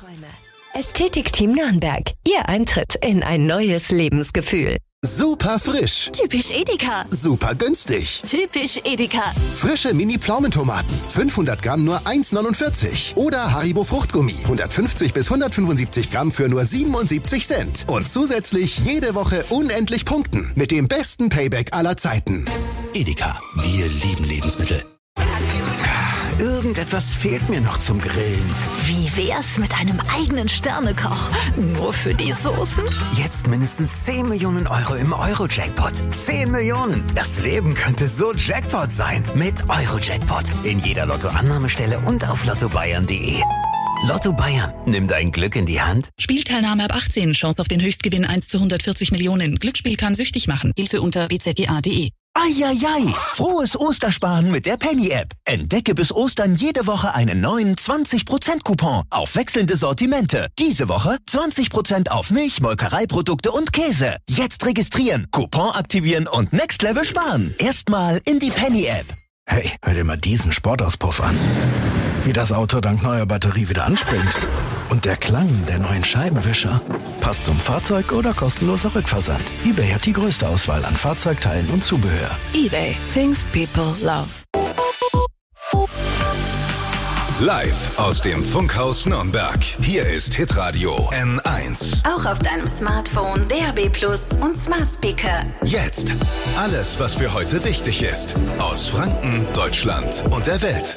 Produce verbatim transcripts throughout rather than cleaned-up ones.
Träume. Ästhetikteam Nürnberg. Ihr Eintritt in ein neues Lebensgefühl. Super frisch. Typisch Edeka. Super günstig. Typisch Edeka. Frische Mini-Pflaumentomaten. fünfhundert Gramm nur eins neunundvierzig. Oder Haribo Fruchtgummi. hundertfünfzig bis hundertfünfundsiebzig Gramm für nur siebenundsiebzig Cent. Und zusätzlich jede Woche unendlich punkten. Mit dem besten Payback aller Zeiten. Edeka. Wir lieben Lebensmittel. Irgendetwas fehlt mir noch zum Grillen. Wie wär's mit einem eigenen Sternekoch? Nur für die Soßen? Jetzt mindestens zehn Millionen Euro im Euro-Jackpot. zehn Millionen! Das Leben könnte so Jackpot sein. Mit Euro-Jackpot. In jeder Lottoannahmestelle und auf lotto bayern punkt de. Lotto Bayern. Nimm dein Glück in die Hand. Spielteilnahme ab achtzehn. Chance auf den Höchstgewinn eins zu hundertvierzig Millionen. Glücksspiel kann süchtig machen. Hilfe unter b z g a punkt de. Eieiei! Frohes Ostersparen mit der Penny-App. Entdecke bis Ostern jede Woche einen neuen zwanzig Prozent Coupon auf wechselnde Sortimente. Diese Woche zwanzig Prozent auf Milch, Molkereiprodukte und Käse. Jetzt registrieren, Coupon aktivieren und Next Level sparen. Erstmal in die Penny-App. Hey, hör dir mal diesen Sportauspuff an. Wie das Auto dank neuer Batterie wieder anspringt. Und der Klang der neuen Scheibenwischer. Passt zum Fahrzeug oder kostenloser Rückversand. eBay hat die größte Auswahl an Fahrzeugteilen und Zubehör. eBay. Things people love. Live aus dem Funkhaus Nürnberg. Hier ist Hitradio N eins. Auch auf deinem Smartphone, D A B Plus und Smart Speaker. Jetzt alles, was für heute wichtig ist. Aus Franken, Deutschland und der Welt.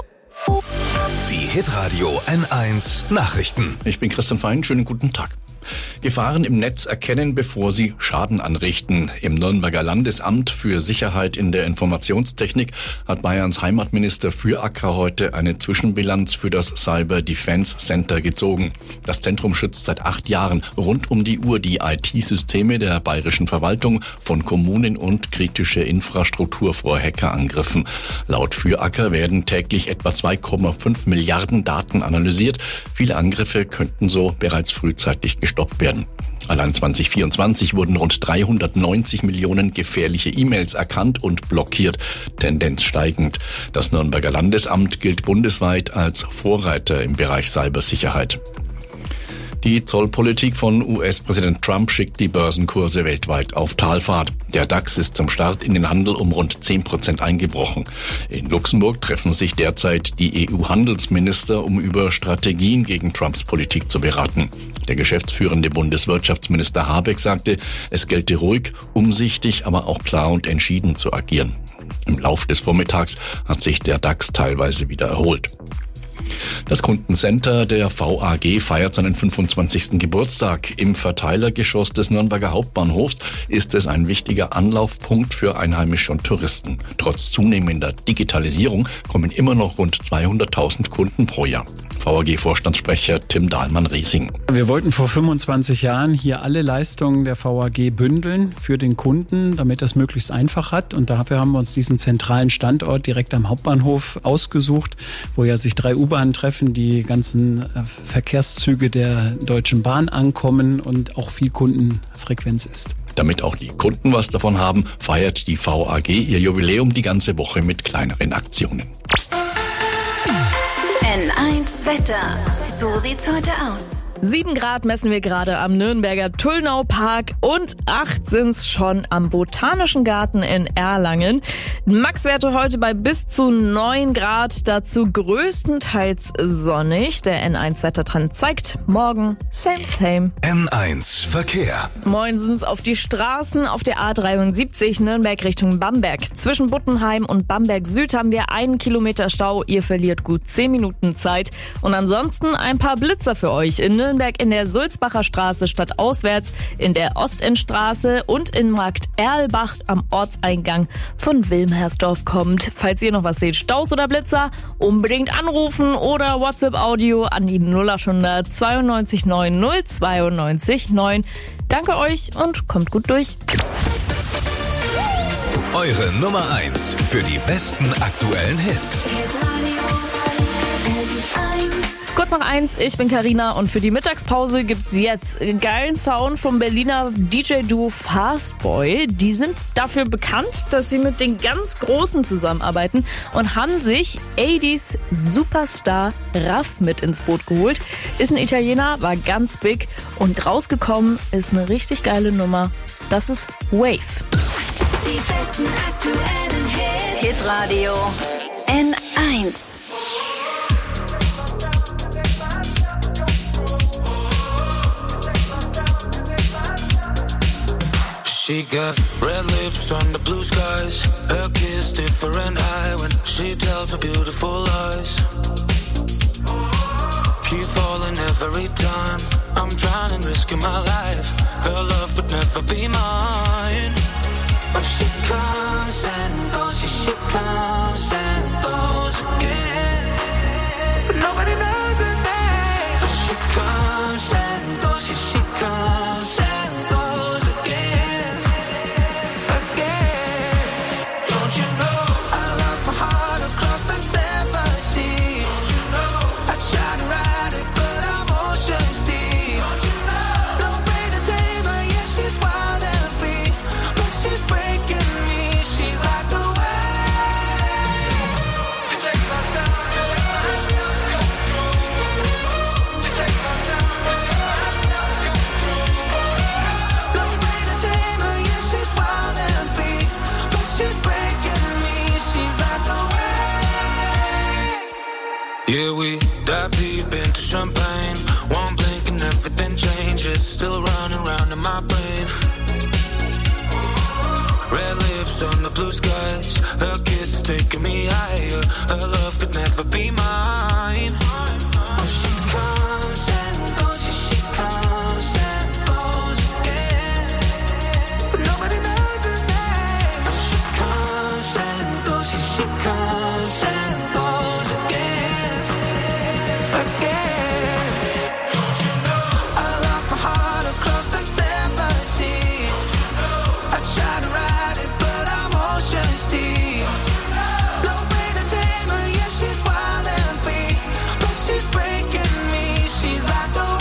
Die Hitradio N eins Nachrichten. Ich bin Christian Fein, schönen guten Tag. Gefahren im Netz erkennen, bevor sie Schaden anrichten. Im Nürnberger Landesamt für Sicherheit in der Informationstechnik hat Bayerns Heimatminister Füracker heute eine Zwischenbilanz für das Cyber Defense Center gezogen. Das Zentrum schützt seit acht Jahren rund um die Uhr die I T-Systeme der bayerischen Verwaltung von Kommunen und kritische Infrastruktur vor Hackerangriffen. Laut Füracker werden täglich etwa zwei Komma fünf Milliarden Daten analysiert. Viele Angriffe könnten so bereits frühzeitig gestoppt werden. Allein zwanzig vierundzwanzig wurden rund dreihundertneunzig Millionen gefährliche E-Mails erkannt und blockiert, Tendenz steigend. Das Nürnberger Landesamt gilt bundesweit als Vorreiter im Bereich Cybersicherheit. Die Zollpolitik von U S-Präsident Trump schickt die Börsenkurse weltweit auf Talfahrt. Der DAX ist zum Start in den Handel um rund zehn Prozent eingebrochen. In Luxemburg treffen sich derzeit die E U-Handelsminister, um über Strategien gegen Trumps Politik zu beraten. Der geschäftsführende Bundeswirtschaftsminister Habeck sagte, es gelte ruhig, umsichtig, aber auch klar und entschieden zu agieren. Im Lauf des Vormittags hat sich der DAX teilweise wieder erholt. Das Kundencenter der V A G feiert seinen fünfundzwanzigsten Geburtstag. Im Verteilergeschoss des Nürnberger Hauptbahnhofs ist es ein wichtiger Anlaufpunkt für Einheimische und Touristen. Trotz zunehmender Digitalisierung kommen immer noch rund zweihunderttausend Kunden pro Jahr. V A G-Vorstandssprecher Tim Dahlmann-Riesing. Wir wollten vor fünfundzwanzig Jahren hier alle Leistungen der V A G bündeln für den Kunden, damit das möglichst einfach hat. Und dafür haben wir uns diesen zentralen Standort direkt am Hauptbahnhof ausgesucht, wo ja sich drei U-Bahnen treffen, die ganzen Verkehrszüge der Deutschen Bahn ankommen und auch viel Kundenfrequenz ist. Damit auch die Kunden was davon haben, feiert die V A G ihr Jubiläum die ganze Woche mit kleineren Aktionen. N eins Wetter. So sieht's heute aus. Sieben Grad messen wir gerade am Nürnberger Tullnau-Park und acht sind's schon am Botanischen Garten in Erlangen. Maxwerte heute bei bis zu neun Grad, dazu größtenteils sonnig. Der N eins Wettertrend zeigt morgen same same. N eins Verkehr. Moinsens auf die Straßen auf der A dreiundsiebzig Nürnberg Richtung Bamberg. Zwischen Buttenheim und Bamberg Süd haben wir einen Kilometer Stau. Ihr verliert gut zehn Minuten Zeit. Und ansonsten ein paar Blitzer für euch in Nürnberg. Nürnberg in der Sulzbacher Straße stadtauswärts, in der Ostendstraße und in Markt Erlbach am Ortseingang von Wilmersdorf kommt. Falls ihr noch was seht, Staus oder Blitzer, unbedingt anrufen oder WhatsApp-Audio an die null acht hundert zweiundneunzig neun null zweiundneunzig neun. Danke euch und kommt gut durch. Eure Nummer eins für die besten aktuellen Hits. Hitradio N eins. Kurz nach eins, ich bin Carina und für die Mittagspause gibt's jetzt geilen Sound vom Berliner D J-Duo Fastboy. Die sind dafür bekannt, dass sie mit den ganz Großen zusammenarbeiten und haben sich achtziger Superstar Raff mit ins Boot geholt. Ist ein Italiener, war ganz big und rausgekommen ist eine richtig geile Nummer. Das ist Wave. Die besten aktuellen Hits. Hitradio N eins. She got red lips on the blue skies. Her kiss different high when she tells her beautiful lies. Keep falling every time. I'm trying and risking my life. Her love would never be mine. But she comes and goes, yeah, she comes and goes again. But nobody knows her name. But she comes and goes, yeah, she comes and goes again. Again. Don't you know I lost my heart across the seven seas? Don't you know I tried to ride it, but I'm ocean's deep. Don't you know no way to tame her, yeah, she's wild and free. But she's breaking me, she's like the wave. You take my time, you take my control. You take my time, you take my control. No way to tame her, yeah, she's wild and free. But she's breaking me, she's like the wave. Yeah, we dive deep into champagne. One blink and everything changes. Still running around in my brain. Red lips on the blue skies. Her kiss is taking me higher. Her love could never be mine. But she comes and goes, yeah, she comes and goes again. But nobody knows her name. But she comes and goes, yeah, she comes and goes again. Again. Don't you know I lost my heart across the seven seas? I tried to ride it, but I'm ocean's deep. No way to tame her, yeah, she's wild and free. But she's breaking me, she's like the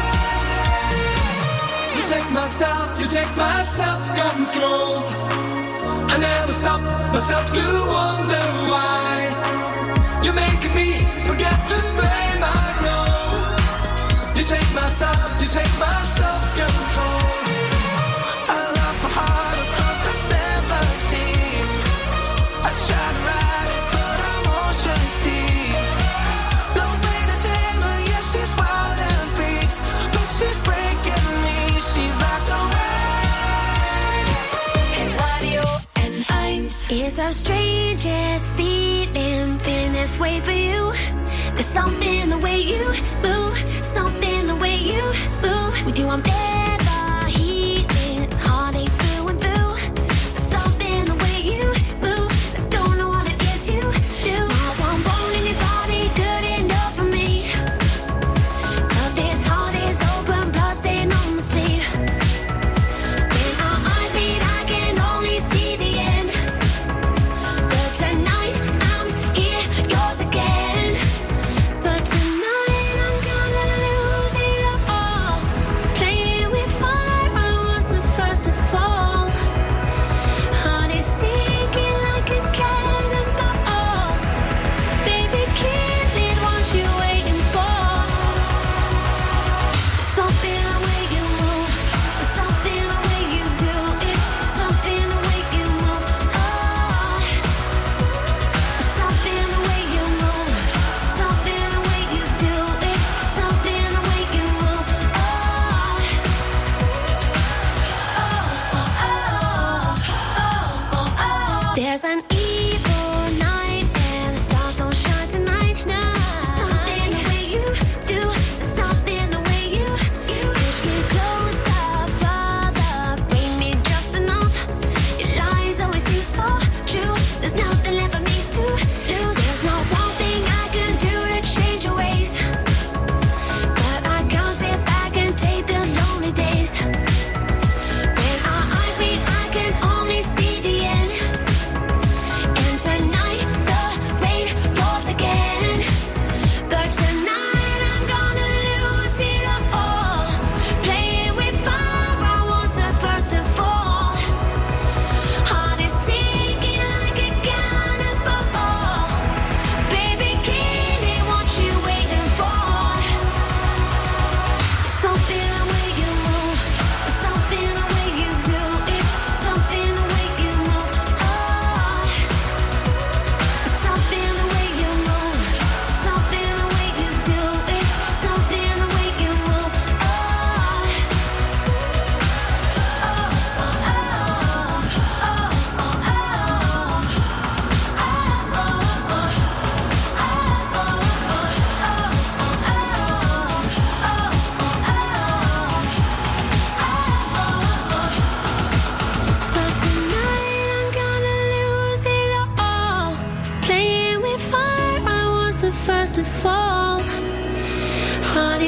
wave. You take my self, you take my self-control. I never stop myself to wonder why. You're making me forget to blame, I know. You take my self, you take my self-control. I lost my heart across the seven seas. I tried to ride it, but I'm ocean's deep. No way to tame her, yeah, she's wild and free. But she's breaking me, she's like the wave. Hitradio N eins. It's our strangest feeling, feeling this way for you. There's something the way you move, something the way you move. With you I'm never healing, it's heartache through and through. There's something the way you move, I don't know what it is you do. Now I'm bone in your body, good enough for me. But this heart is open, blood stain on my sleeve. When our eyes meet, I can only see the end. But tonight I'm here, yours again. But tonight I'm gonna lose it all, playing with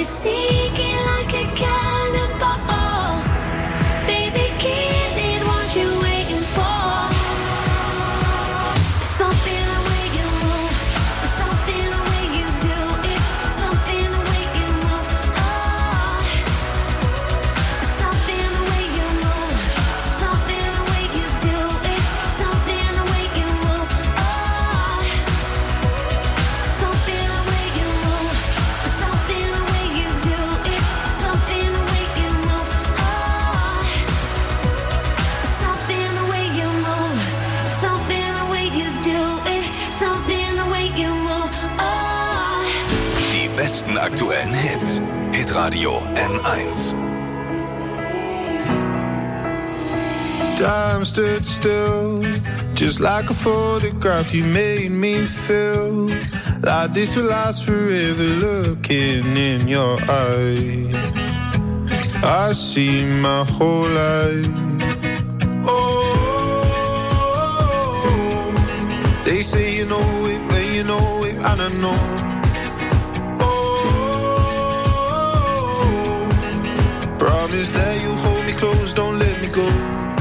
is sinking like a cannonball. Baby, kill it, what you waiting for? Something the way you move, something the way you do it, something the way you move. Oh, something the way you move, something the way you do it, something the way you move. Oh, something the way you move, something the way you do it, something the way you move. Oh, something the way you move, something the way you do it, something the way you move. Oh. Die besten aktuellen Hits. Hitradio N eins. Time stood still, just like a photograph. You made me feel like this will last forever. Looking in your eyes, I see my whole life. Oh, they say you know it when you know it, and I know. Oh, promise that you hold me close, don't let me go.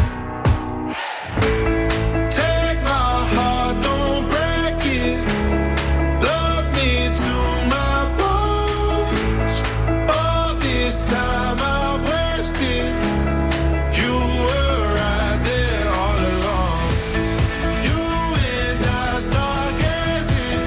Take my heart, don't break it. Love me to my bones. All this time I wasted. You were right there all along. You and I stargazing,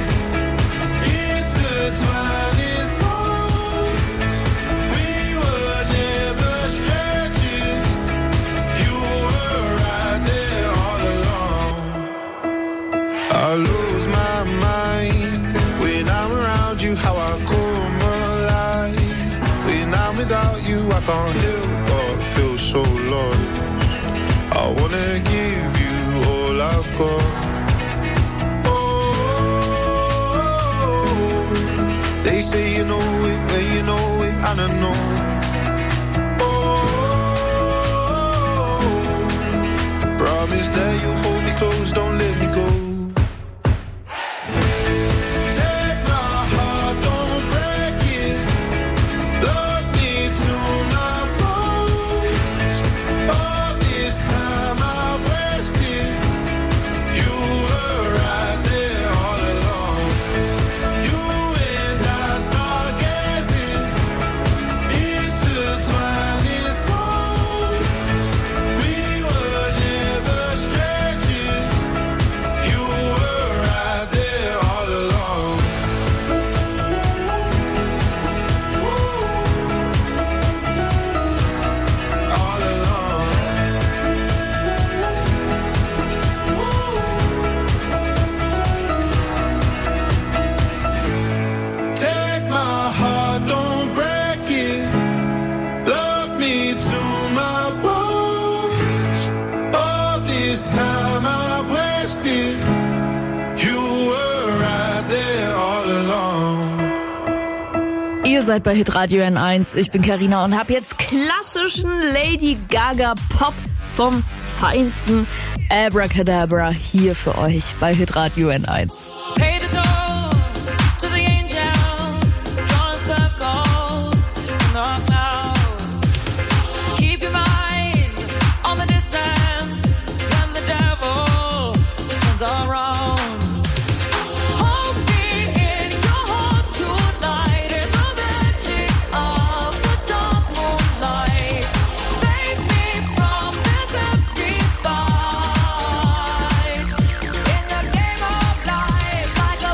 intertwining souls. We were never strangers. You were right there all along. I lose my mind when I'm around you, how I come alive. When I'm without you, I can't help but feel so lost. I wanna give you all I've got. Oh, they say you know it when you know it, and I know. Oh, promise that you'll hold me close, don't let me go. Take my heart, don't break it. Love me to my bones. All this time I wasted. You were right there all along. You and I stargazing, intertwining souls. We were never strangers. You were right there all along. All along. Take my heart, don't break it. Love me to my bones. All this time I wasted. You were right there all along. Ihr seid bei Hitradio N eins. Ich bin Carina und habe jetzt klassischen Lady Gaga Pop vom Feinsten. Abracadabra hier für euch bei Hitradio N eins. Pay the toll to the angels, drawing circles in the clouds. Keep your mind on the distance when the devil turns around. Hold me in your heart tonight in the magic of the dark moonlight. Save me from this empty fight. In the game of life, like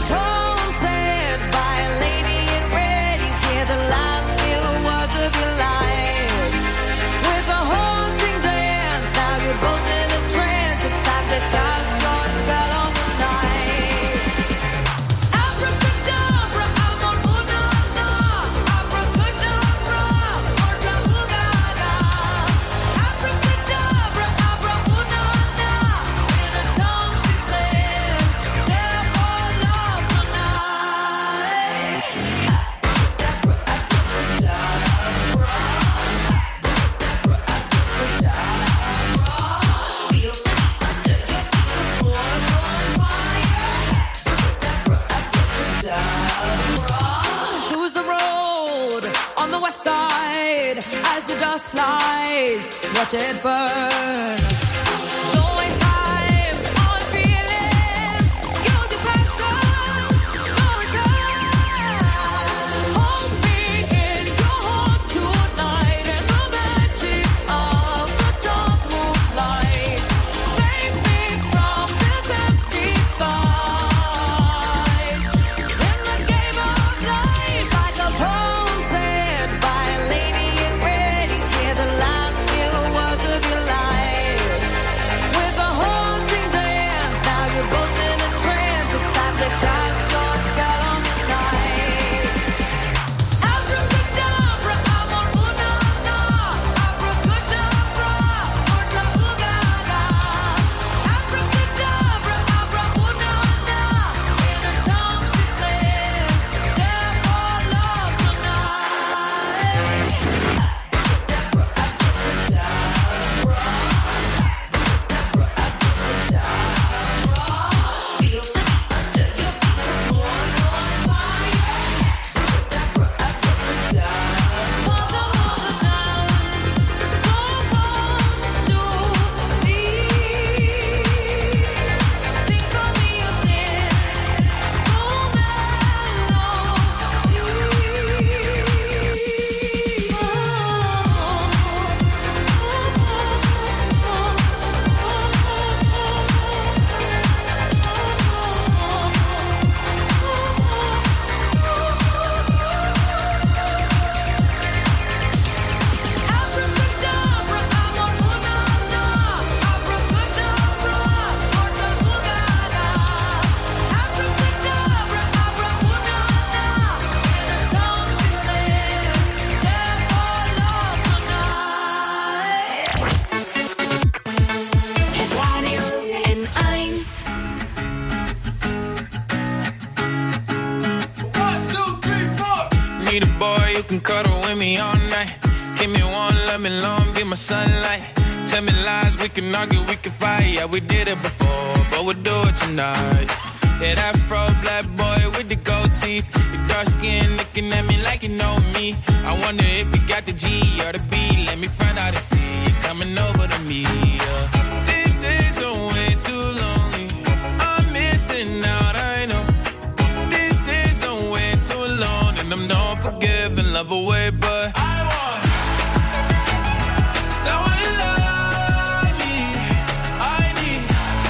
on the west side as the dust flies. Watch it burn. Don't waste time on feeling. Use your passion. No return. Hold me in your heart tonight in the magic of the dark moonlight. Save me from this empty fight. In the game of life, like a poem said by a lady in red, you hear the last few words of your life. With a haunting dance, now you're both in a trance. It's time to cast your spell on the night. Abracadabra, amor, una, na. Abracadabra, orta, ugaga. Abracadabra, abra, una, na. In her tongue she said, "Death or love tonight." N eins. Need a boy who can cuddle with me all night. Give me one, let me long, be my sunlight. Tell me lies, we can argue, we can fight. Yeah, we did it before, but we'll do it tonight. Yeah, that fro black boy with the gold teeth. Your dark skin looking at me like you know me. I wonder if you got the G or the B. Let me find out and see you coming over to me. Yeah. These days are way too lonely. I'm missing out, I know. These days are way too long, and I'm not forgiving, love away, but I want someone to love me. I need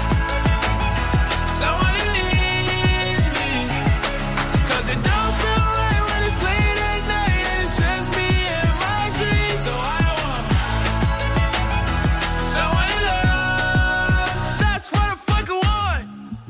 someone who needs me. 'Cause it don't feel right when it's late at night and it's just me and my dreams. So I want someone to love. That's what I fucking want.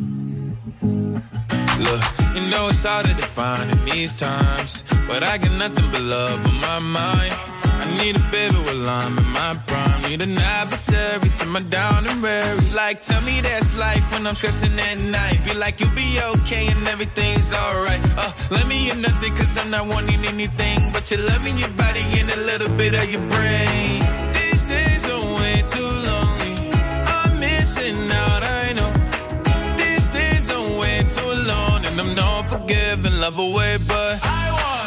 Look, you know it's hard to define in these times, but I got nothing but love on my mind. I need a baby while I'm in my prime. Need an adversary to my down and weary. Like, tell me that's life when I'm stressing at night. Be like, you'll be okay and everything's alright. Uh, let me in nothing 'cause I'm not wanting anything but your love in your body and a little bit of your brain. These days are way too lonely. I'm missing out, I know. These days are way too long, and I'm not forgiving, love away, but I want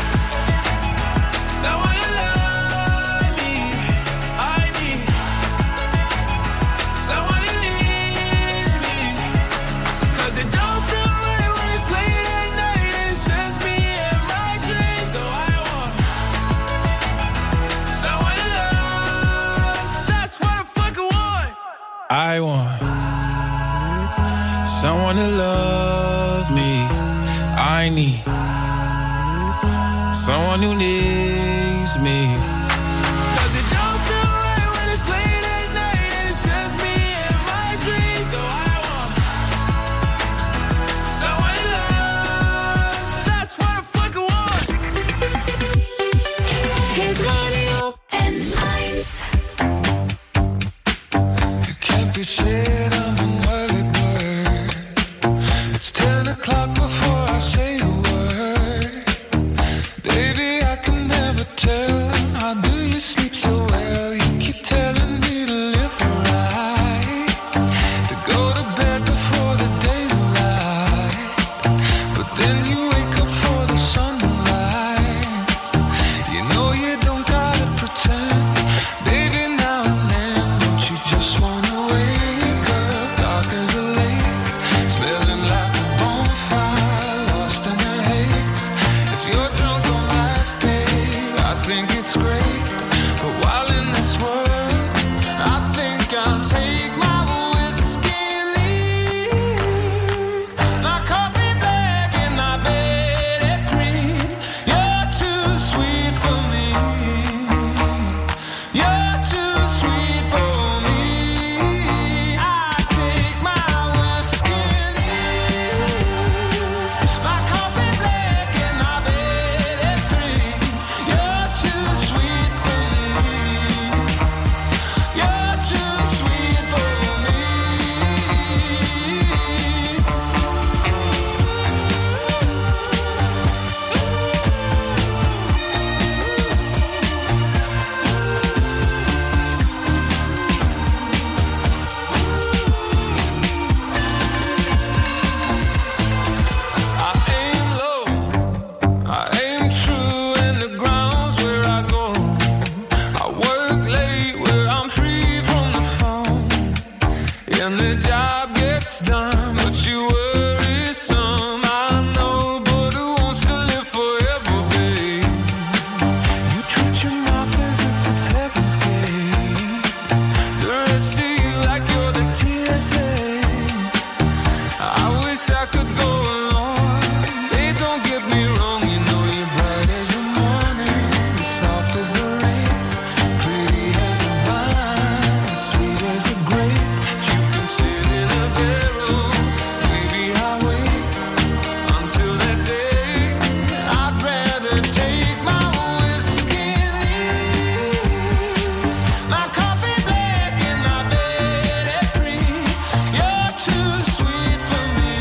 someone to love me. I need someone who needs me. 'Cause it don't feel right when it's late at night and it's just me and my dreams. So I want someone to love. That's what I fucking want. I want someone to love me. I need someone who needs me. 'Cause it don't feel right when it's late at night and it's just me and my dreams. So I want someone to love. That's what I fucking want. Hit Radio N eins. You can't be shit, I'm an early bird. It's ten o'clock before I say a word. Baby, I can never tell. I think it's great. But while in this world, I think I'll take my whiskey and leave. My coffee black and my bed at three. You're too sweet for me. You're too sweet for me. I take my whiskey and leave. My coffee black and my bed at three. You're too sweet for me. You're too sweet for me. I aim low, I aim true, and the ground's where I go. I work late where I'm free from the phone, and the job gets done, but you worry some. I know, but who wants to live forever, babe? You treat your mouth as if it's heaven's gate. The rest of you like you're the T S A. I wish I could go along. Babe, don't get me wrong. You know you're bright as the morning, soft as the rain, pretty as a vine, sweet as a grape. If you can sit in a barrel, maybe I'll wait until that day. I'd rather take my whiskey and leave. My coffee black and my bed at three. You're too sweet for me.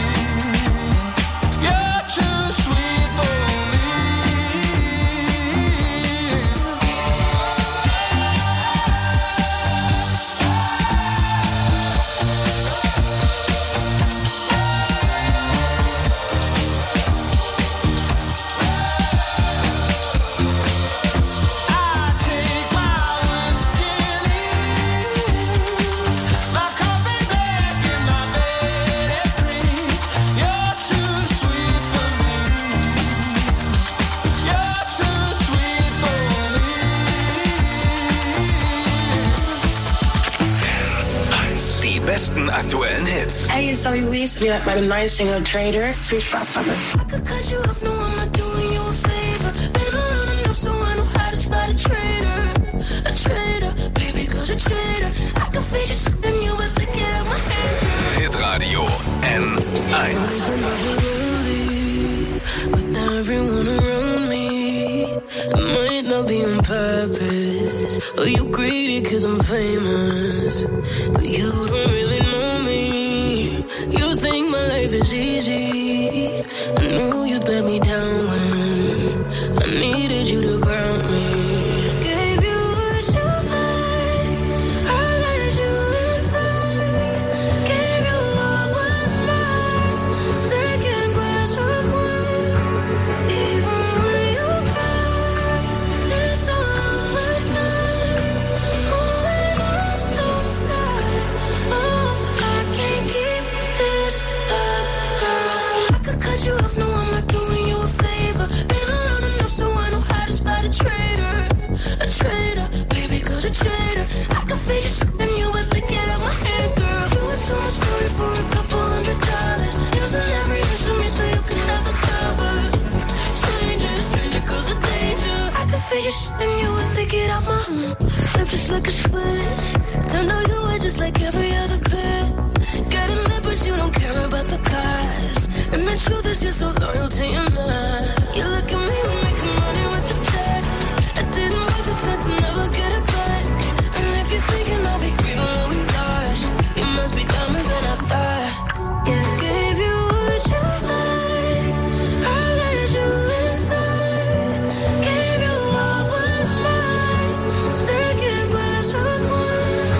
You're too sweet for me. I take my whiskey and leave. My coffee black and my bed at three. You're too sweet for me. You're too sweet for me. Die besten aktuellen Hits. Hey, it's W Weez. Ihr hört meine neue Single Trader. Viel Spaß damit. I could cut you off, no, I'm not doing you a favor. Been around enough so I know how to spot a traitor. A traitor, baby, cause a traitor. I can fade you and you would lick it out my hand, girl. Hitradio N eins. I'm never lonely with everyone around me. It might not be on purpose, or you greedy cause I'm famous, but you don't really know me. You think my life is easy. I knew you'd let me down when I needed you to ground me. Gave you what you like, I let you inside. Gave you all was mine, second glass of wine. Even when you cry, it's all my time. Oh, and I'm so sad. Oh, I can't keep this up, girl. I could cut you off, no, I'm not doing you a favor. Been around enough so I know how to spot a traitor. A traitor, baby, cause a traitor. I could fade you and you would lick it out my hand, girl. You were so much story for a couple hundred dollars. Using every inch of me so you can have the covers. Stranger, stranger, cause the danger. I could fade you and you would lick it out my flip just like a switch. Turned out you were just like every other bit. Getting lit but you don't care about the cost. And the truth is you're so loyal to your man. You look at me, we're making money with the check. I didn't work the set to never get it back. And if you're thinking I'll be grieving what we lost, you must be dumber than I thought. Gave you what you like, I let you inside. Gave you what was mine, second glass of wine.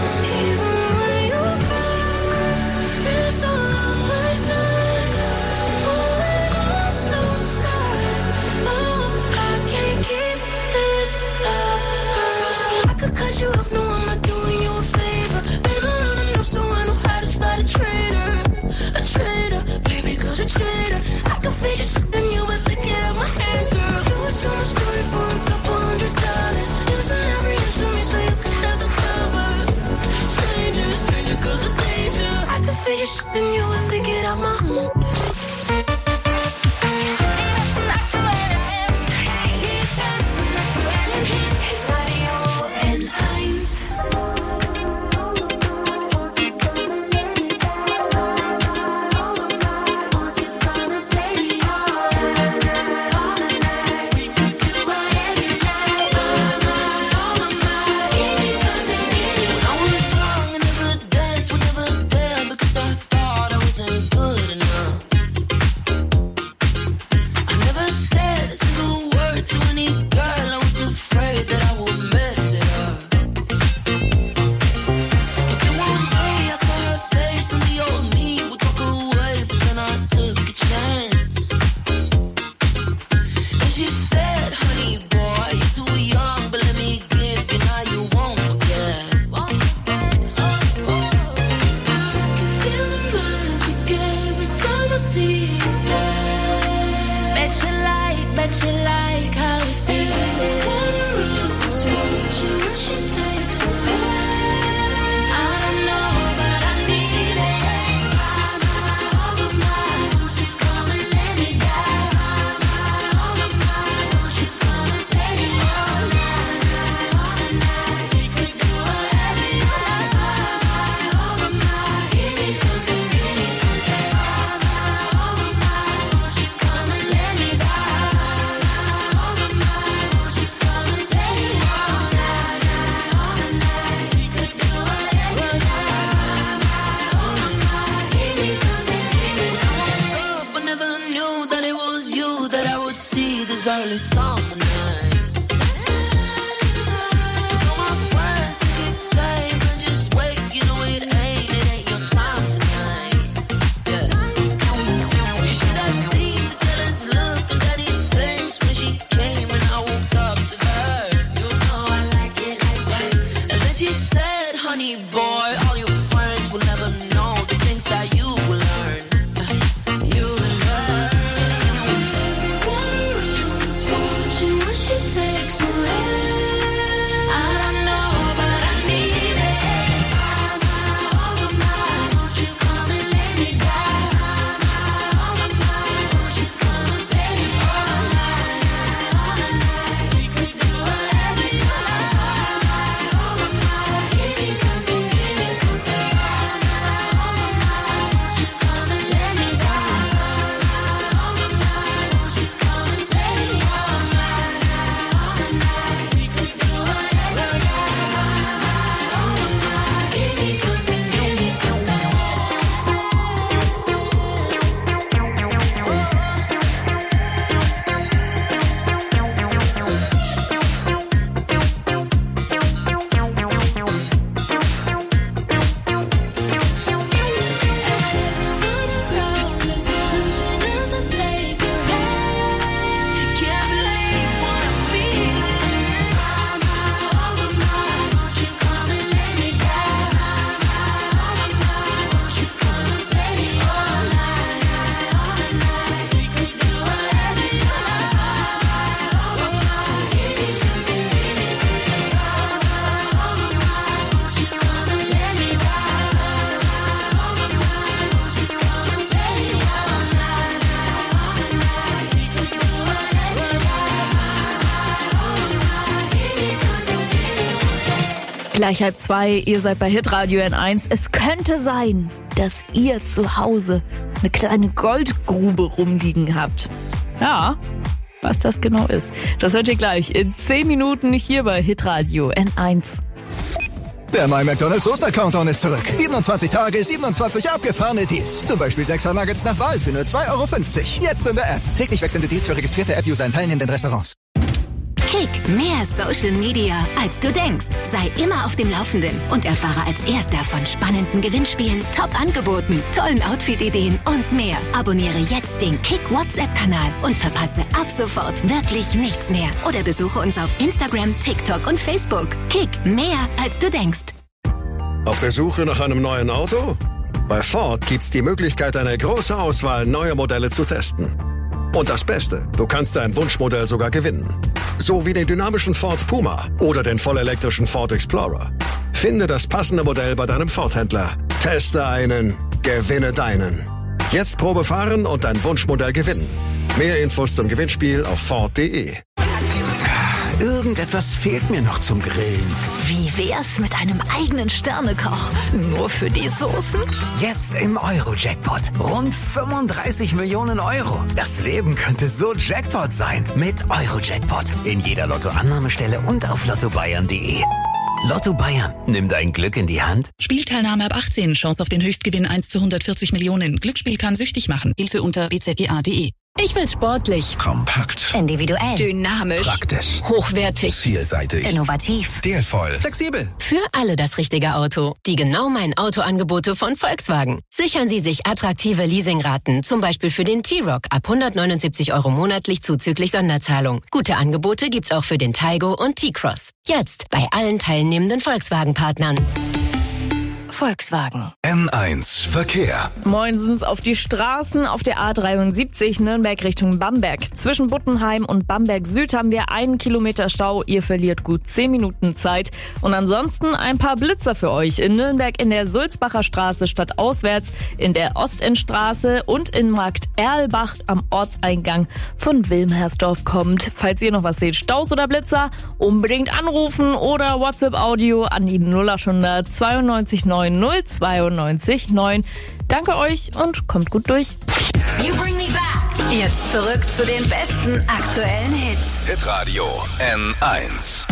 Even when you cry, it's all on my time. Oh, and I'm so sad. Oh, Mama. Early summer night. 'Cause all my friends think it's safe and just wait, you know it ain't, it ain't your time tonight. Yeah. You should have seen the jealous look on Daddy's face when she came and I woke up to her. You know I like it like that. And then she said, honey boy, all your friends will never know the things that you will learn. You will learn. She takes me where I don't know, but I need it. Mama, mama, won't you come and lay me down? Mama, mama, won't you come and lay me all night, all night? We could do whatever you like. Mama, mama, give me something, give me something. Mama, mama, won't you come and lay me down? Mama, mama, won't you come and lay me all night? Gleich halb zwei, ihr seid bei Hitradio N eins. Es könnte sein, dass ihr zu Hause eine kleine Goldgrube rumliegen habt. Ja, was das genau ist, das hört ihr gleich in zehn Minuten hier bei Hitradio N eins. Der My McDonald's Oster-Countdown ist zurück. siebenundzwanzig Tage, siebenundzwanzig abgefahrene Deals. Zum Beispiel sechser Nuggets nach Wahl für nur zwei Euro fünfzig. Jetzt in der App. Täglich wechselnde Deals für registrierte App-User in teilnehmenden Restaurants. Kick, mehr Social Media, als du denkst. Sei immer auf dem Laufenden und erfahre als Erster von spannenden Gewinnspielen, Top-Angeboten, tollen Outfit-Ideen und mehr. Abonniere jetzt den Kick WhatsApp-Kanal und verpasse ab sofort wirklich nichts mehr. Oder besuche uns auf Instagram, TikTok und Facebook. Kick, mehr als du denkst. Auf der Suche nach einem neuen Auto? Bei Ford gibt's die Möglichkeit, eine große Auswahl neuer Modelle zu testen. Und das Beste, du kannst dein Wunschmodell sogar gewinnen. So wie den dynamischen Ford Puma oder den vollelektrischen Ford Explorer. Finde das passende Modell bei deinem Ford-Händler. Teste einen, gewinne deinen. Jetzt Probe fahren und dein Wunschmodell gewinnen. Mehr Infos zum Gewinnspiel auf Ford punkt de. Irgendetwas fehlt mir noch zum Grillen. Wie wär's mit einem eigenen Sternekoch? Nur für die Soßen? Jetzt im Euro-Jackpot. Rund fünfunddreißig Millionen Euro. Das Leben könnte so Jackpot sein. Mit Euro-Jackpot. In jeder Lottoannahmestelle und auf lotto bayern punkt de. Lotto Bayern. Nimm dein Glück in die Hand. Spielteilnahme ab achtzehn. Chance auf den Höchstgewinn eins zu hundertvierzig Millionen. Glücksspiel kann süchtig machen. Hilfe unter b z g a punkt de. Ich will sportlich, Kompakt. individuell, dynamisch, Praktisch. hochwertig, Vielseitig. innovativ, Stilvoll. Flexibel. für alle das richtige Auto. Die genau mein Autoangebote von Volkswagen. Sichern Sie sich attraktive Leasingraten, zum Beispiel für den T-Roc ab hundertneunundsiebzig Euro monatlich zuzüglich Sonderzahlung. Gute Angebote gibt's auch für den Taigo und T-Cross. Jetzt bei allen teilnehmenden Volkswagen-Partnern. Volkswagen. N eins Verkehr. Moinsens auf die Straßen auf der A dreiundsiebzig Nürnberg Richtung Bamberg. Zwischen Buttenheim und Bamberg Süd haben wir einen Kilometer Stau. Ihr verliert gut zehn Minuten Zeit. Und ansonsten ein paar Blitzer für euch. In Nürnberg in der Sulzbacher Straße stadtauswärts, in der Ostendstraße und in Markt Erlbach am Ortseingang von Wilmhersdorf kommt. Falls ihr noch was seht, Staus oder Blitzer, unbedingt anrufen oder WhatsApp-Audio an die null acht hundert zweiundneunzig neun null zweiundneunzig neun. Danke euch und kommt gut durch. You bring me back. Jetzt zurück zu den besten aktuellen Hits. Hitradio N eins.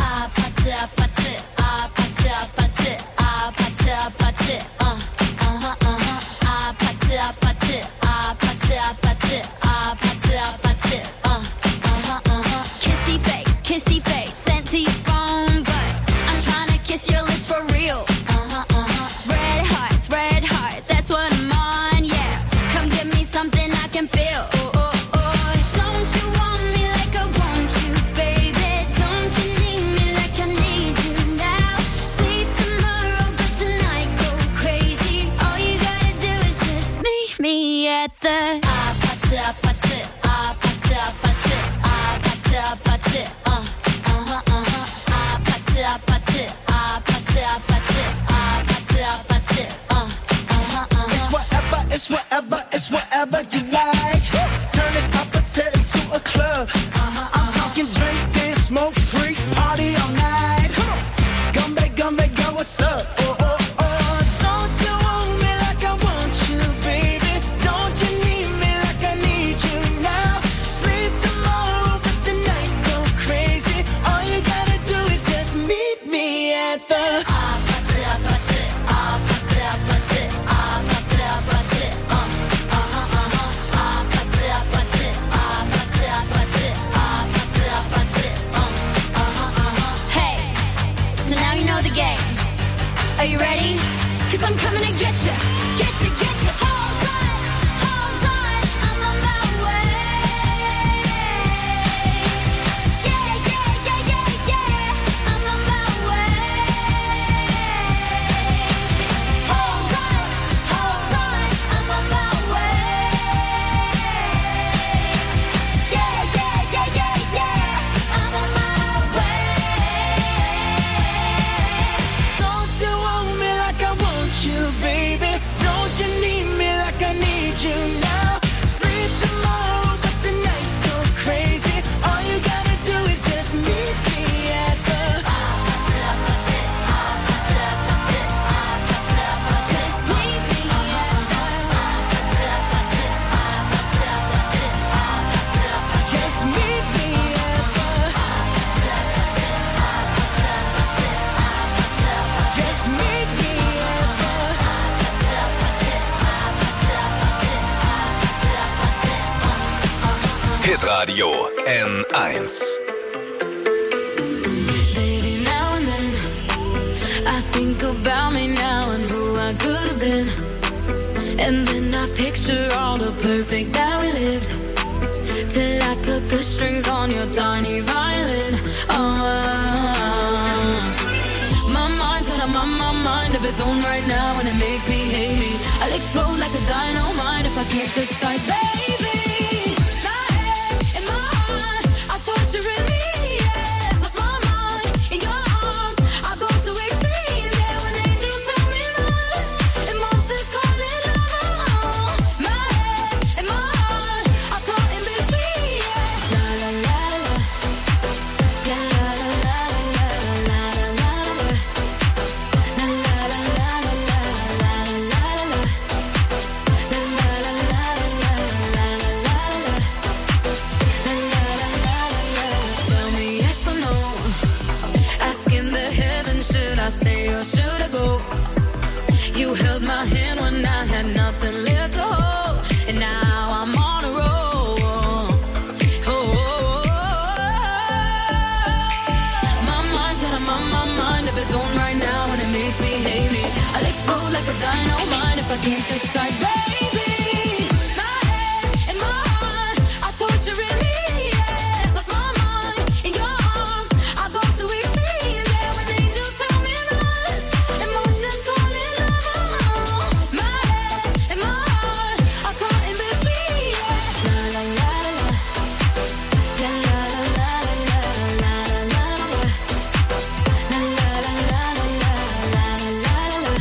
Kissy face, kissy face, sent to your phone, but I'm trying to kiss your lips for real. Red hearts, red hearts, that's what I'm on, yeah. Come give me something I can feel. Oh, oh, oh. Don't you want me like I want you, baby? Don't you need me like I need you now? Sleep tomorrow, but tonight go crazy. All you gotta do is just meet me at the ah, pata, pata, ah, pata, pata, ah, pata, pata, uh, uh-huh, uh-huh, ah, pata, pata, ah, pata, pata, ah, pata, pata, uh, uh-huh, uh-huh. It's whatever, it's whatever, it's whatever you like. Turn this appetite into a club. I'm talking drink, dance, smoke, freak, party all night. Come on, come back, come back, girl, what's up? Oh, oh, oh, don't you want me like I want you, baby? Don't you need me like I need you now? Sleep tomorrow, but tonight go crazy. All you gotta do is just meet me at the Ah, pata, pata, ah, pata, pata, ah, pata, pata, uh, uh-huh, uh-huh, ah, pata, pata, ah, pata, pata, ah, pata, pata, uh, uh-huh, uh-huh. Hey, so now you know the game. Are you ready? 'Cause I'm coming to get you, get you, get you. Hold on, hold on, I'm on my way. Yeah, yeah, yeah, yeah, yeah, I'm on my way. Hold on, hold on, I'm on my way. Yeah, yeah, yeah, yeah, yeah, I'm on my way. Don't you want me like I want you, baby? Don't you need me like I need you now? Sleep tomorrow, but tonight go crazy. All you gotta do is just meet me at the Just meet me just meet me at the just meet me Hitradio N eins. Baby, now and then I think about me now and who I could have been. And then I picture all the perfect that we lived. Till I cut the strings on your tiny violin. Oh, my mind's got a my, my mind of its own right now, and it makes me hate me. I'll explode like a dynamite if I can't decide, baby. My head and my heart are torturing me. Yeah, lost my mind in your arms. I go to extremes. Yeah, when angels tell me run and monsters call it love. My head Should I stay or should I go? You held my hand when I had nothing left to hold, and now I'm on a roll. Oh, oh, oh. My mind's got a my, my mind of its own right now, and it makes me hate me. I'll explode like a dynamite if I can't decide, baby. My head and my heart are torturing me. Yeah, lost my mind in your arms. I go to extremes. Yeah, when angels tell me run, emotions calling love. My head and my heart are caught in between. Yeah, la la la la, la la la la la la la la, la la la la la la la la.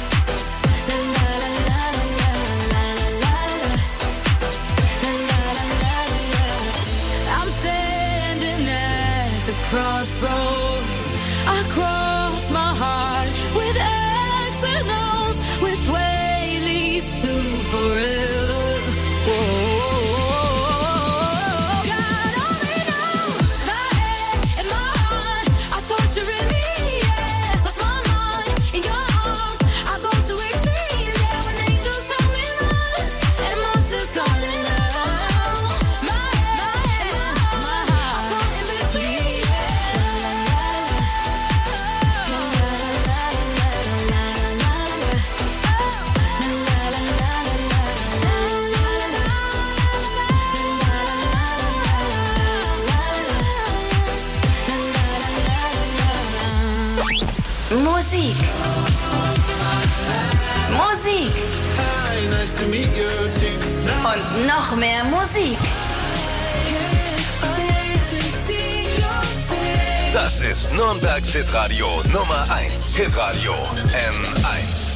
I'm standing at the crossroads. I cross my heart with X and O's. Which way leads to forever? Whoa. God only knows. My head and my heart are torturing me. Yeah, lost my mind in your arms. I go to extremes. Yeah, when angels tell me run, and monsters calling love. My head and my heart are caught in between. Musik. Musik. Hi, nice to meet you too. Und noch mehr Musik. Das ist Nürnbergs Hitradio Nummer eins. Hitradio N eins.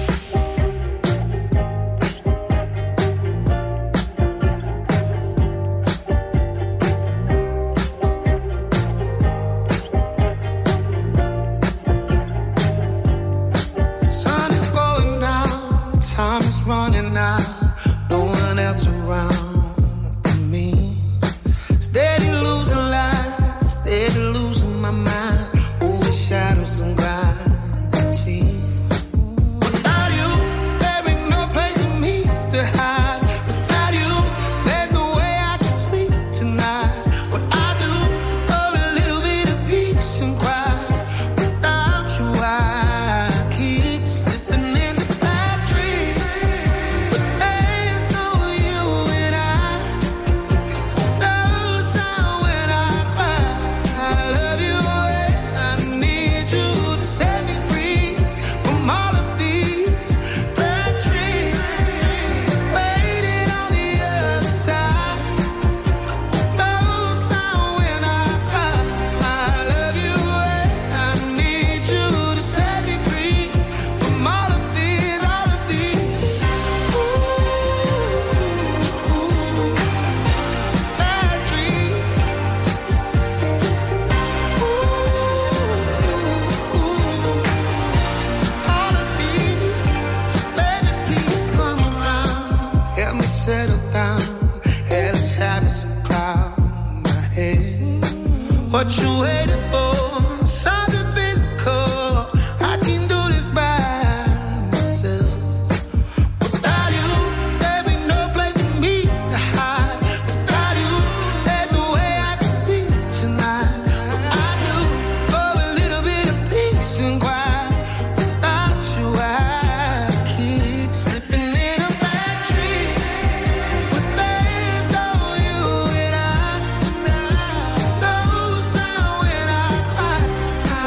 Sun is going down, time is running out, no one else around but me. Steady losing light, steady losing my mind, over shadows and gravity. Without you, there ain't no place for me to hide. Without you, there's no way I can sleep tonight. What I do for a little bit of peace and quiet. Without you, I keep slipping into bad dreams. But there's no you and I. No sound when I cry. I love you and I need you to set me free from all of these bad dreams. Waiting on the other side. No sound when I cry. I love you and I need you to set me free from all of these, all of these. Bad dreams. All of these. Baby, please come around. Help me settle down. Hell is having some cloud in my head. What you waiting for? Something physical. I can do this by myself. Without you, there ain't no place for me to hide. Without you, there's no way I can sleep tonight. I do for a little bit of peace and quiet. Without you, I keep slipping in a bad dream. But there's no you and I. No sound when I cry. I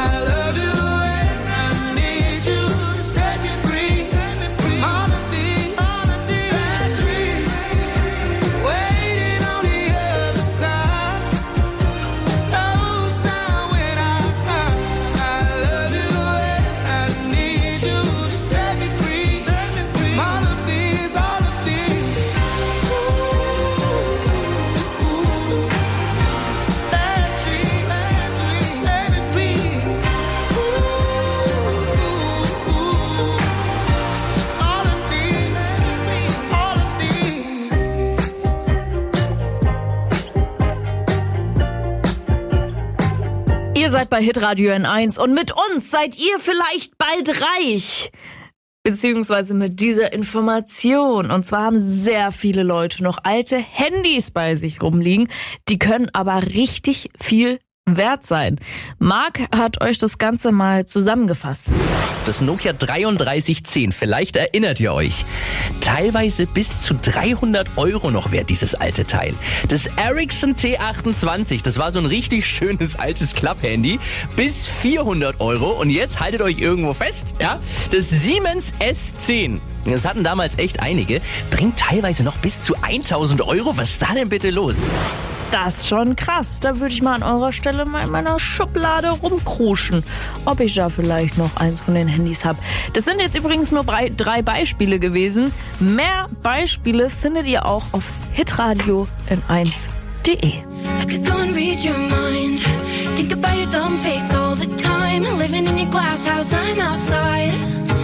Ihr seid bei Hitradio N eins und mit uns seid ihr vielleicht bald reich. Beziehungsweise mit dieser Information. Und zwar haben sehr viele Leute noch alte Handys bei sich rumliegen. Die können aber richtig viel wert sein. Marc hat euch das Ganze mal zusammengefasst. Das Nokia dreiunddreißig zehn, vielleicht erinnert ihr euch. Teilweise bis zu dreihundert Euro noch wert, dieses alte Teil. Das Ericsson T achtundzwanzig, das war so ein richtig schönes altes Klapphandy, bis vierhundert Euro. Und jetzt haltet euch irgendwo fest, ja? Das Siemens S zehn, das hatten damals echt einige, bringt teilweise noch bis zu tausend Euro. Was ist da denn bitte los? Das ist schon krass. Da würde ich mal an eurer Stelle mal in meiner Schublade rumkruschen, ob ich da vielleicht noch eins von den Handys habe. Das sind jetzt übrigens nur drei Beispiele gewesen. Mehr Beispiele findet ihr auch auf hitradio n eins punkt de. I could go and read your mind. Think about your dumb face all the time. Living in your glass house, I'm outside.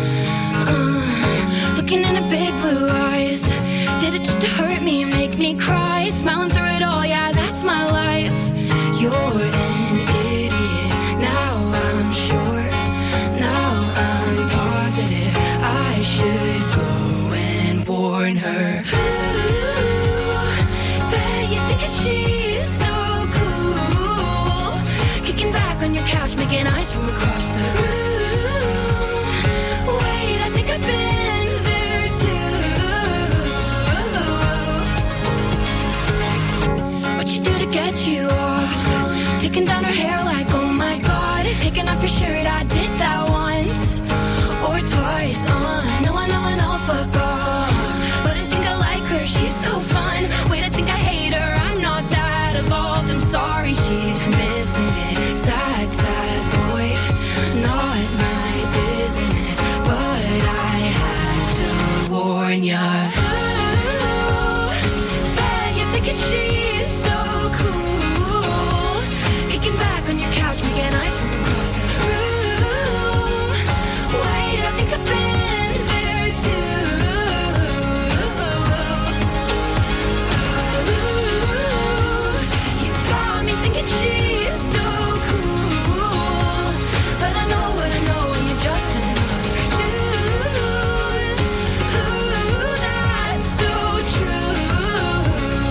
Uh, looking in her big blue eyes. Did it just to hurt me, make me cry? Smiling through it all, yeah, that's my life. You're an idiot. Now I'm sure. Now I'm positive. I should go and warn her. She's so cool. Kicking back on your couch, making eyes from across the room. Wait, I think I've been there too. What you do to get you off? Taking down her hair like, oh my god. Taking off your shirt, I did that once or twice. Uh, no, I know, I know, fuck off. But I think I like her, she's so fun. Wait, I think I hate her. I'm sorry, she's missing it. Sad, sad boy, not my business. But I had to warn ya. Ooh, bet you're thinking she's so cool. Kicking back on your couch, making eyes from across the room. Wait, I think I've been there too. She's so cool, but I know what I know, and you're just another dude. Ooh, that's so true.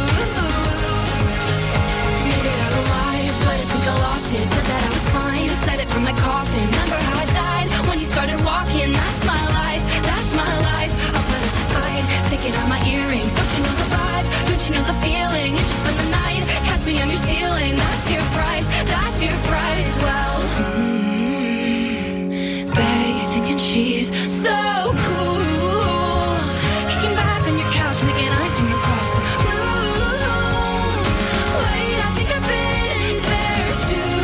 Made it out alive, but I think I lost it. Said that I was fine, said it from my coffin. Remember how I died when you started walking? That's my life, that's my life. I'll put up a fight, taking out my earrings. Don't you know the vibe? Don't you know the feeling? You should spend the night, catch me on your ceiling. That's your price, that's your price. Well, mm, bet you're thinking she's so cool. Kicking back on your couch, making eyes from across the room. Wait, I think I've been there too.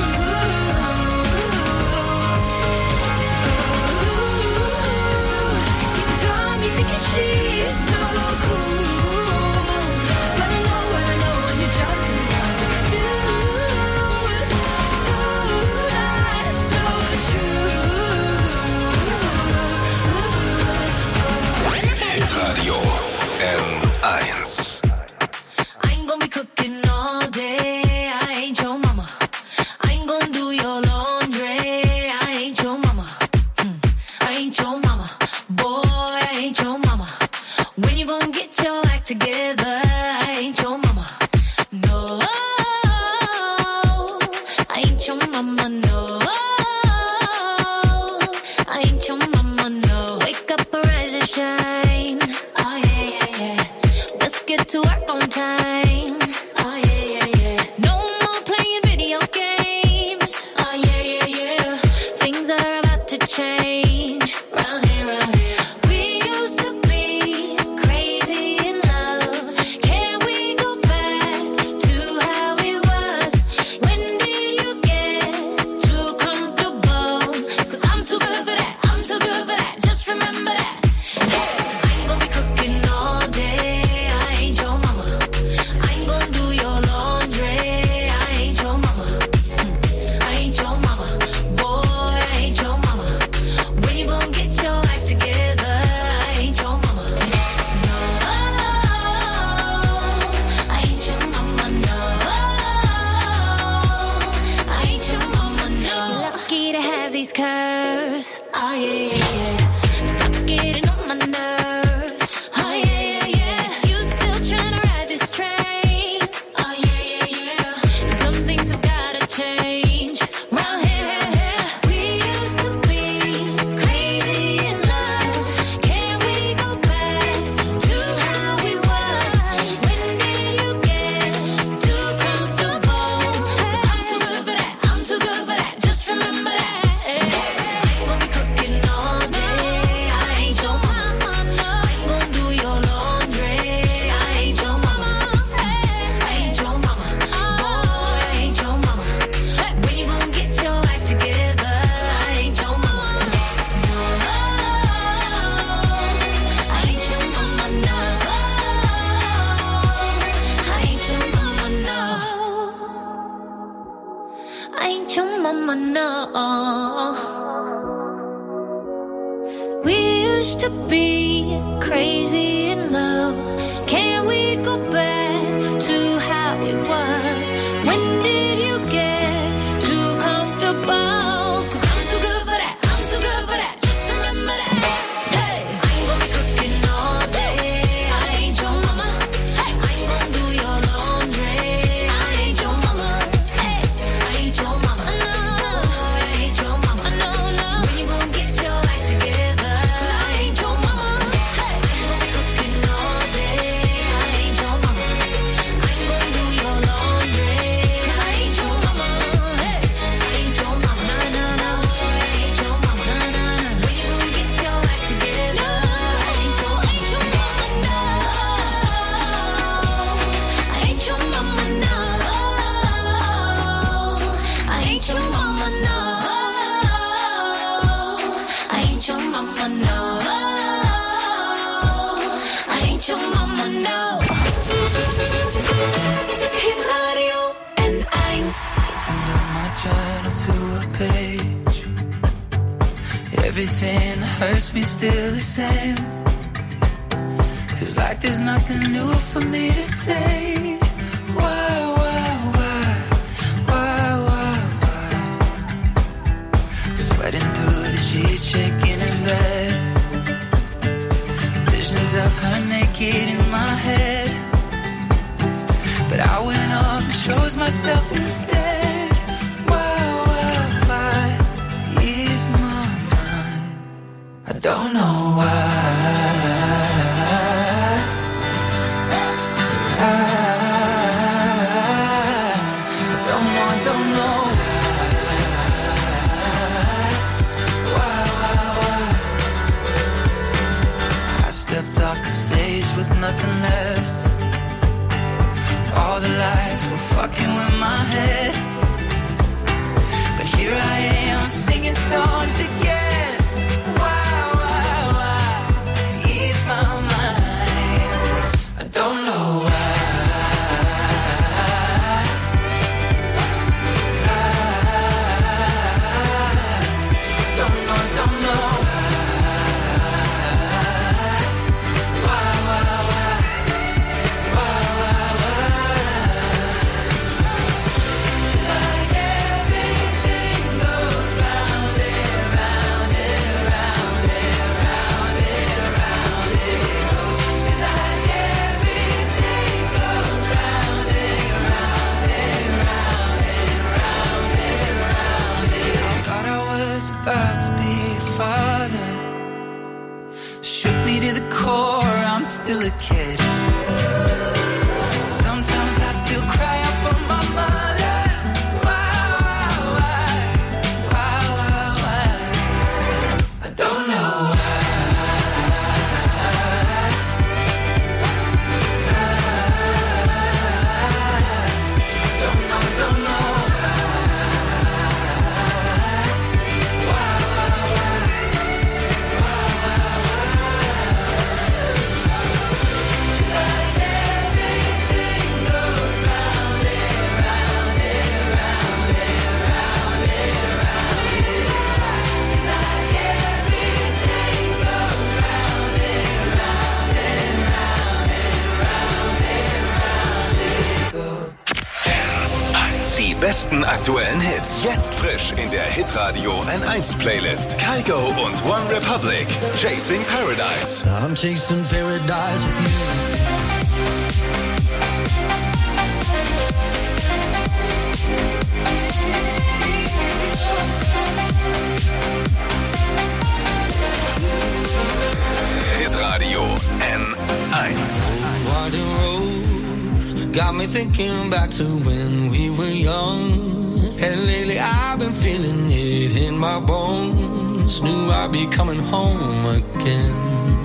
Ooh, you got me thinking she's so cool. But I know what I know, and you're just another dude. Ooh, that's so true. Hitradio N eins. I ain't gonna be cooking all day. I ain't your mama. I ain't gonna do your laundry. I ain't your mama. Mm. I ain't your mama. Boy, I ain't your mama. When you gonna get your act together? I ain't your mama. No, I ain't your mama. No, I ain't your mama. No, wake up, arise and shine. Oh yeah, yeah, yeah. Let's get to work on time. Oh yeah, yeah, yeah. No more playing video games. Oh yeah, yeah, yeah. Things are about to change. Round here, round here. We used to be crazy in love. Can we go back to how it was? When did you get too comfortable? 'Cause I'm too good for that. I'm too good for that. Just remember that. Hey. these curves. Oh yeah, yeah, yeah. Stop getting on my nerves. Oh yeah, yeah, yeah. You still tryna ride this train. Oh yeah, yeah, yeah. And some things have gotta change. Round here, we used to be crazy in love. Can we go back to how we was? When did you get too comfortable? 'Cause I'm too good for that. I'm too good for that. Just remember that. We'll be cooking all day. I ain't your mama. I ain't gon' do your laundry. I ain't your mama. I ain't your mama. Boy, I ain't your mama. When you gon' get your act together? I ain't your mama. No, I ain't your mama. No, I ain't your mama. No, I ain't your mama. No. We used to be crazy in love. Can we go back to how it was? When did you get too comfortable? 'Cause I'm too good for that. I'm too good for that. Just remember that. Hey, I ain't gonna be cooking all day. I ain't your mama. Hey, I ain't gonna do your laundry. I ain't your mama. Hey, I ain't your mama. No, no, I ain't your mama. No, no. When you gon' get your act together? 'Cause I ain't your mama. Hey, I ain't gonna be cooking all day. I ain't your mama. I ain't gonna do your laundry. 'Cause I ain't your mama. Hey, I ain't your mama. No, no, no. I ain't your mama. No, no, no. When you gon' get your act together? I ain't your, ain't your mama. No, I ain't your mama. No, I ain't your mama. No, I ain't your mama. No, I ain't your mama. No. Hits Radio N eins. Under my journal to a page. Everything that hurts me still the same. Feels like there's nothing new for me to say. Why, why, why, why, why, why? Sweating through the sheets, shaking in bed. Visions of her naked in my head. But I went off and chose myself instead. Why, why, why is my mind? I don't know why. I, I don't know, I don't know why, why, why. I stepped off the stage with nothing left. All the lights were fucking with my head. But here I am singing songs again. Why, why, why ease my mind? I don't know why. I don't know, I don't know why, why, why, why, why, why? Like everything goes round and round and round and round and round it goes. It's like everything goes round and round and round and round and round it. I thought I was about to be a father. Shook me to the core, I'm still a kid. Sometimes I still cry out for my mother. Why, why, why, why, why, why? I don't know why. I don't know, I don't know why, why, why, why, why, why. besten aktuellen Hits. Jetzt frisch in der Hitradio N eins Playlist. Kygo und One Republic. Chasing Paradise. I'm chasing paradise with you. Hitradio N eins. Winding road got me thinking back to when we were young. And lately I've been feeling it in my bones. Knew I'd be coming home again.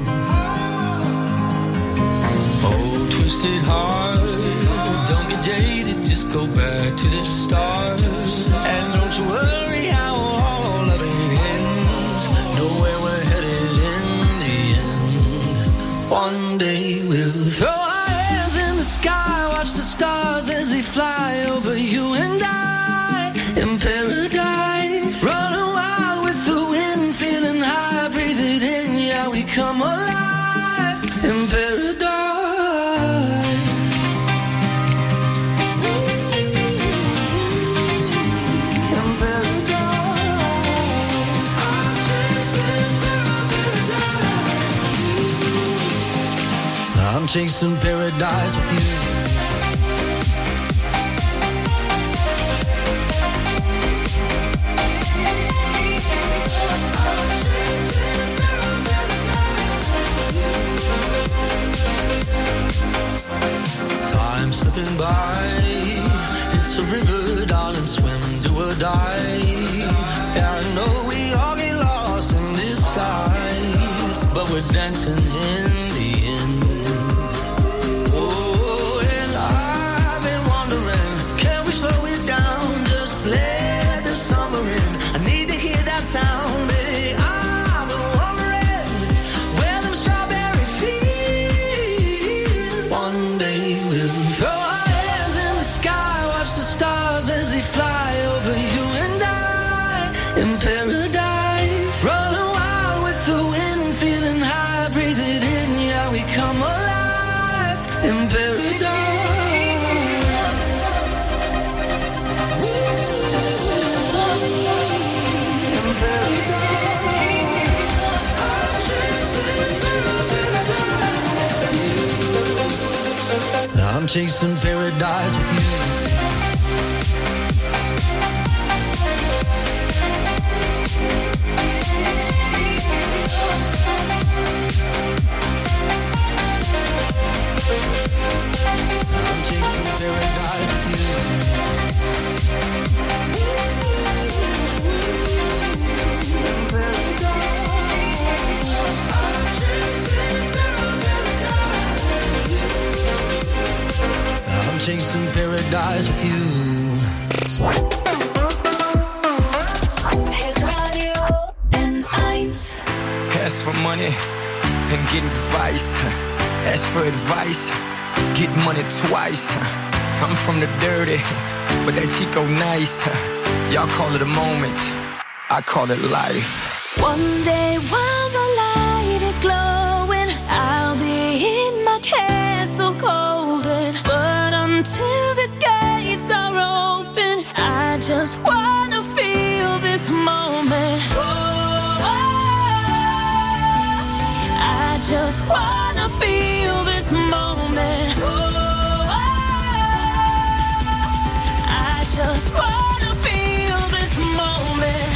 Oh, twisted heart, don't get jaded, just go back to the start. And don't you worry how all of it ends. Know where we're headed in the end. One day we'll throw our hands in the sky, watch the stars as they fly over you and I. In paradise, running wild with the wind, feeling high, breathe it in, yeah, we come alive. In paradise. I'm chasing paradise with you. Time slipping by, it's a river, darling, swim, do or die. Yeah, I know we all get lost in this side, but we're dancing in the end. Oh, and I've been wondering, can we slow it down, just let the summer in. I need to hear that sound, baby. I've been wondering where them strawberry fields. One day we'll throw our hands in the sky, watch the stars as they fly over you and I. In paradise, running wild with the wind, feeling high, breathe it in, yeah, we come alive. In paradise. I'm chasing paradise with you. I'm chasing paradise with you. I'm chasing paradise with you. Hitradio N eins. Ask for money and get advice. Ask for advice, get money twice. I'm from the dirty, but that Chico nice. Y'all call it a moment, I call it life. One day while the light is glowing, I'll be in my castle golden. But until the gates are open, I just wanna feel this moment. Oh, I just wanna feel this moment. Oh, I just wanna feel this moment.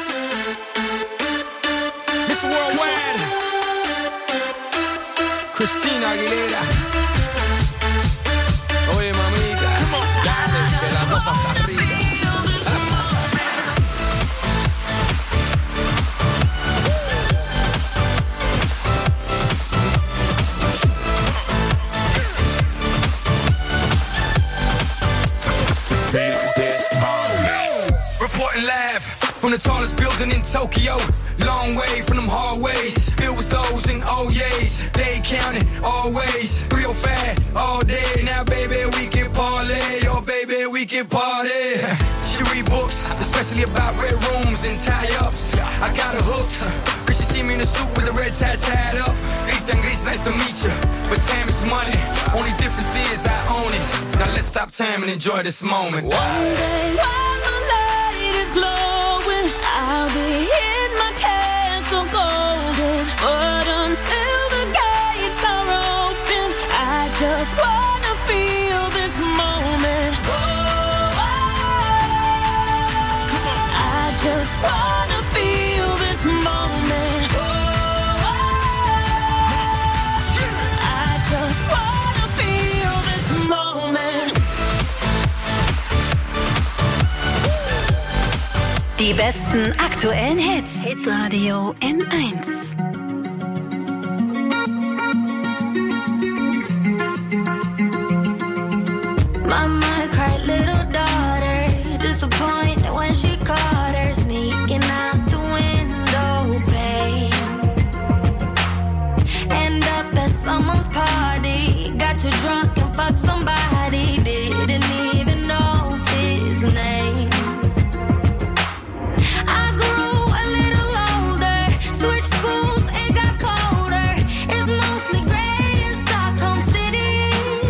Miss Worldwide, Christina Aguilera. Oye, mamita, dale, que la cosa está rica. Reporting live from the tallest building in Tokyo. Long way from them hallways. Filled with O's and O's. They counting always. three oh five all day. Now, baby, we can parlay. Oh, baby, we can party. She read books, especially about red rooms and tie-ups. I got her hooked. Cause she see me in a suit with a red tie tied up. Ethan Gris, nice to meet you. But time is money. Only difference is I own it. Now let's stop time and enjoy this moment. One day, one glowing. I'll be in my castle golden. But until the gates are open, I just wanna feel this moment. Whoa, I just wanna feel this moment. Whoa, I just wanna feel this moment. Die besten aktuellen Hits. Hitradio N eins. Mama cried, little daughter, disappointed when she caught her sneaking out the window pane. End up at someone's party, got too drunk and fucked somebody, didn't even know his name. I grew a little older, switched schools, it got colder. It's mostly gray in Stockholm City.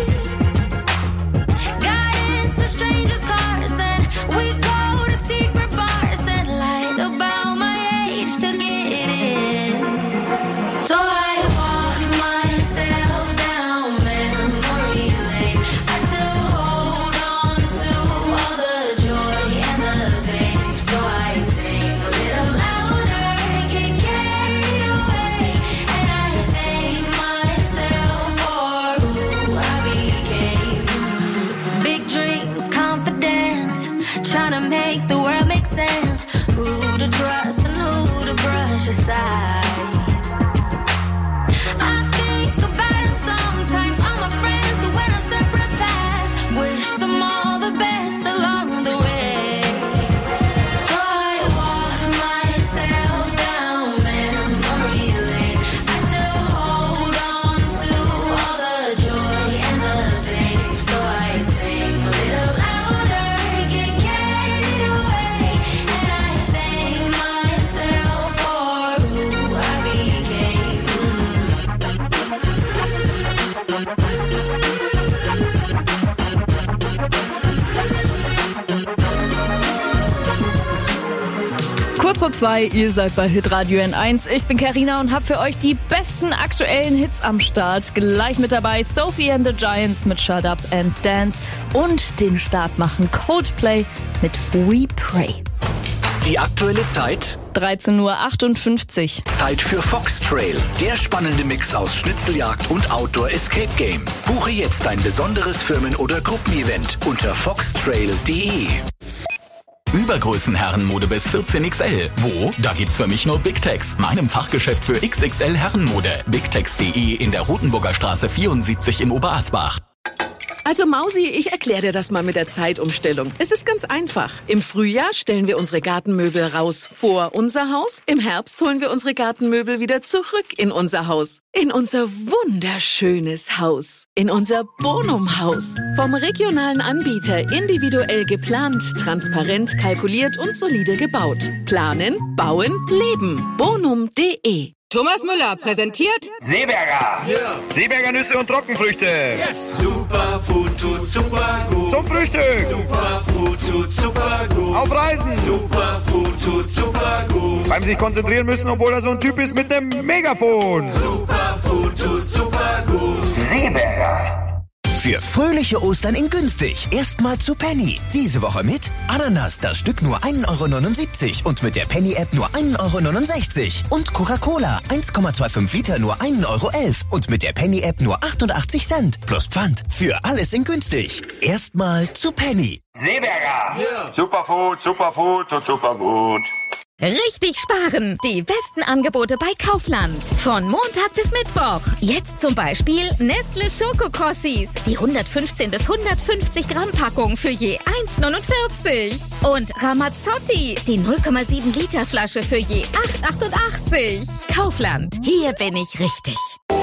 Got into strangers' cars and we go to secret bars and lied about my age to get in. So I walk myself down memory lane. I still hold on to all the joy and the pain. So I sing a little louder, get carried away, and I thank myself for who I became. Big dreams, confidence, trying to make the world make sense. Who to trust and who to brush aside. I think about them sometimes, all my friends who went on separate paths. Wish them all the best along the way. So I walk myself down memory lane. I still hold on to all the joy and the pain. So I sing a little louder, get carried away, and I thank myself for who I became. Kurz vor zwei, ihr seid bei Hitradio N eins. Ich bin Carina und habe für euch die besten aktuellen Hits am Start. Gleich mit dabei Sophie and the Giants mit Shut Up and Dance und den Start machen Coldplay mit We Pray. Die aktuelle Zeit? dreizehn Uhr achtundfünfzig. Zeit für Fox Trail. Der spannende Mix aus Schnitzeljagd und Outdoor Escape Game. Buche jetzt ein besonderes Firmen- oder Gruppenevent unter foxtrail punkt de. Übergrößenherrenmode bis vierzehn X L. Wo? Da gibt's für mich nur Big Tex, meinem Fachgeschäft für X X L Herrenmode. bigtex punkt de in der Rotenburger Straße vierundsiebzig in Oberasbach. Also Mausi, ich erkläre dir das mal mit der Zeitumstellung. Es ist ganz einfach. Im Frühjahr stellen wir unsere Gartenmöbel raus vor unser Haus. Im Herbst holen wir unsere Gartenmöbel wieder zurück in unser Haus. In unser wunderschönes Haus. In unser Bonum-Haus. Vom regionalen Anbieter individuell geplant, transparent kalkuliert und solide gebaut. Planen, bauen, leben. bonum punkt de. Thomas Müller präsentiert Seeberger. Yeah. Seeberger Nüsse und Trockenfrüchte. Yes. Superfood tut super gut. Zum Frühstück. Superfood tut super gut. Auf Reisen. Superfood tut super gut. Beim sich konzentrieren müssen, obwohl er so ein Typ ist mit einem Megafon. Superfood tut super gut. Seeberger. Für fröhliche Ostern in günstig. Erstmal zu Penny. Diese Woche mit Ananas, das Stück nur ein Euro neunundsiebzig und mit der Penny-App nur ein Euro neunundsechzig. Und Coca-Cola, eins Komma fünfundzwanzig Liter nur ein Euro elf und mit der Penny-App nur achtundachtzig Cent. Plus Pfand. Für alles in günstig. Erstmal zu Penny. Seeberger. Yeah. Superfood, Superfood tut super gut. Richtig sparen! Die besten Angebote bei Kaufland. Von Montag bis Mittwoch. Jetzt zum Beispiel Nestle Schokokrossis. Die hundertfünfzehn bis hundertfünfzig Gramm Packung für je eins neunundvierzig. Und Ramazzotti. Die null Komma sieben Liter Flasche für je acht achtundachtzig. Kaufland. Hier bin ich richtig.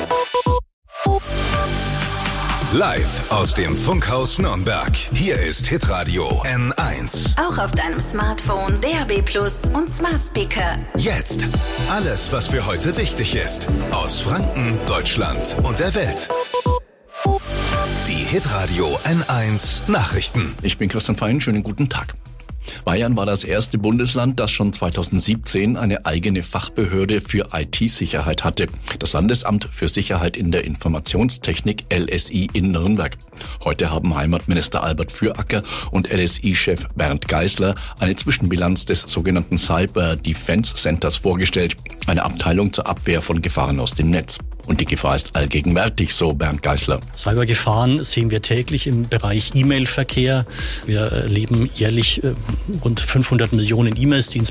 Live aus dem Funkhaus Nürnberg. Hier ist Hitradio N eins. Auch auf deinem Smartphone, D A B Plus und Smart Speaker. Jetzt alles, was für heute wichtig ist. Aus Franken, Deutschland und der Welt. Die Hitradio N eins Nachrichten. Ich bin Christian Fein, schönen guten Tag. Bayern war das erste Bundesland, das schon zweitausendsiebzehn eine eigene Fachbehörde für I T-Sicherheit hatte. Das Landesamt für Sicherheit in der Informationstechnik L S I in Nürnberg. Heute haben Heimatminister Albert Füracker und L S I-Chef Bernd Geisler eine Zwischenbilanz des sogenannten Cyber Defense Centers vorgestellt, eine Abteilung zur Abwehr von Gefahren aus dem Netz. Und die Gefahr ist allgegenwärtig, so Bernd Geisler. Cybergefahren sehen wir täglich im Bereich E-Mail-Verkehr. Wir erleben jährlich rund fünfhundert Millionen E-Mails, die ins